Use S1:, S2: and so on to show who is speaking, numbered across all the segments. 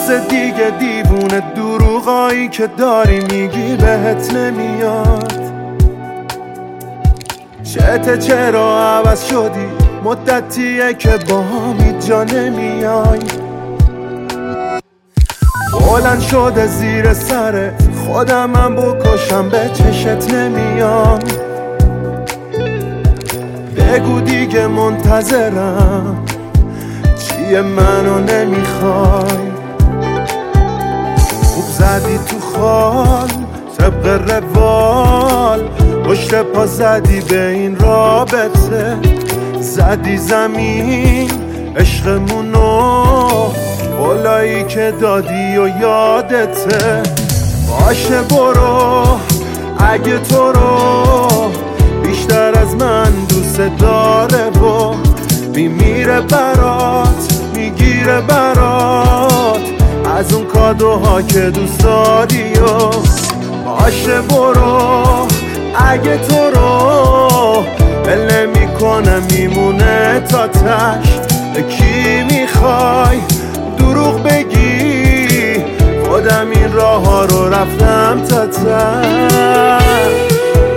S1: بس دیگه دیوونه دروغایی که داری میگی بهت نمیاد. چرا عوض شدی؟ مدتیه که با هم جا نمیای. بلند شده زیر سرت خودمم بکشم به چشت نمیام. بگو دیگه منتظرم چیه منو نمیخوای. خوب زدی تو خال طبق روال، پشت پا زدی به این رابطه، زدی زمین عشقمونو، قولایی که دادی و یادته. باشه برو اگه تو رو بیشتر از من دوست داره و میمیره برات، میگیره برات از اون کادوها که دوست داری. و باشه برو اگه تو رو بله میکنه میمونه تا تش. به کی میخوای دروغ بگی؟ خودم این راه ها رو رفتم تا تش.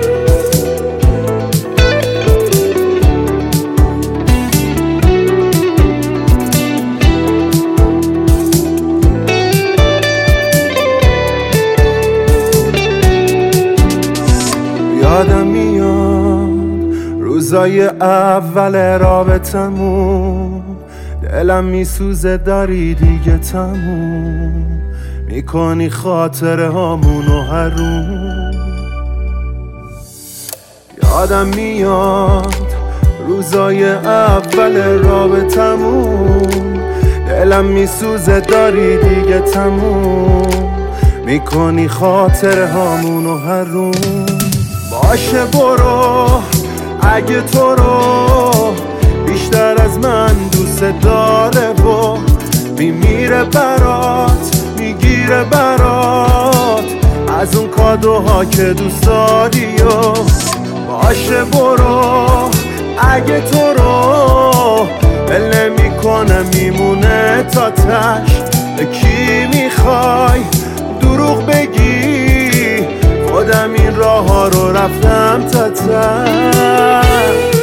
S1: یادم میاد روزای اول رابطمون، دلم میسوزه داری دیگه تموم میکنی خاطره هامونو حروم. یادم میاد روزای اول رابطمون، دلم میسوزه داری دیگه تموم میکنی خاطره هامونو حروم. باشه برو اگه تو رو بیشتر از من دوست داره و میمیره برات، میگیره برات از اون کادوها که دوست داری. و باشه برو اگه تو رو بله میکنه میمونه تا تش. به کی میخوای دروغ بگی؟ خودم این راه ها رو رفتم تا تش.